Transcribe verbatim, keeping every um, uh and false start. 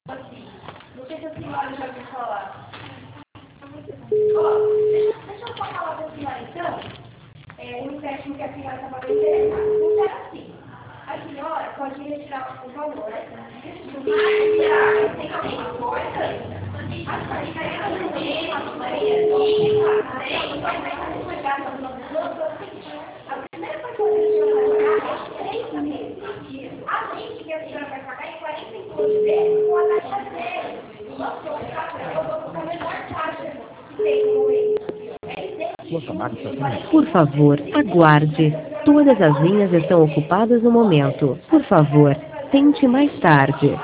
Assim, não sei se a senhora já ouviu falar. Ó, deixa, deixa eu só falar para a senhora então, é, o empréstimo que a senhora está pagando interessado. Funciona assim. A senhora pode retirar o valor, né? Mas, tem alguma coisa? A senhora não tem uma companhia aqui, vai pagar para a primeira coisa que a senhora vai pagar é três meses. Além de que a senhora vai pagar em quarenta e dois vezes com a taxa zero. Eu vou com a menor taxa que tem com ele. Por favor, aguarde. Todas as linhas estão ocupadas no momento. Por favor, tente mais tarde.